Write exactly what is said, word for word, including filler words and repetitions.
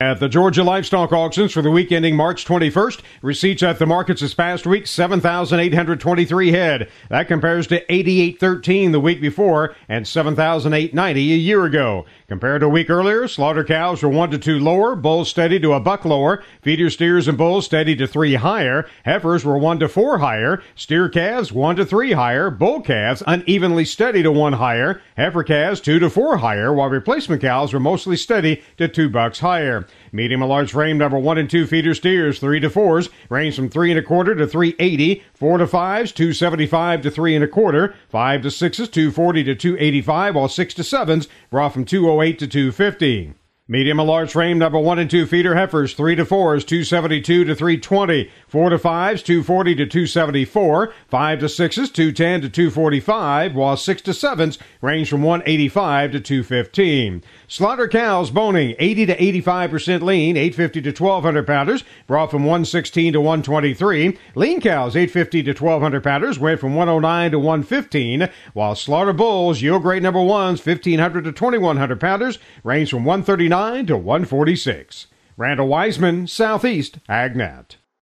At the Georgia Livestock Auctions for the week ending March twenty-first, receipts at the markets this past week, seven thousand eight hundred twenty-three head. That compares to eighty-eight thirteen the week before and seven thousand eight hundred ninety a year ago. Compared to a week earlier, slaughter cows were one to two lower, bulls steady to a buck lower, feeder steers and bulls steady to three higher, heifers were one to four higher, steer calves one to three higher, bull calves unevenly steady to one higher, heifer calves two to four higher, while replacement cows were mostly steady to two bucks higher. Medium and large frame number one and two feeder steers, three to fours, range from three and a quarter to three eighty, four to fives, two seventy-five to three and a quarter, five to sixes, two forty to two eighty-five, while six to sevens brought from two oh eight to two fifty. Medium and large frame number one and two feeder heifers, three to fours, two seventy-two to three twenty, four to fives, two forty to two seventy-four, five to sixes, two ten to two forty-five, while six to sevens range from one eighty-five to two fifteen. Slaughter cows boning eighty to eighty-five percent lean, eight fifty to twelve hundred pounders, brought from one sixteen to one twenty-three. Lean cows eight fifty to twelve hundred pounders went from one oh nine to one fifteen, while slaughter bulls yield grade number ones fifteen hundred to twenty-one hundred pounders range from one thirty-nine to one forty-six. Randall Wiseman, Southeast AgNet.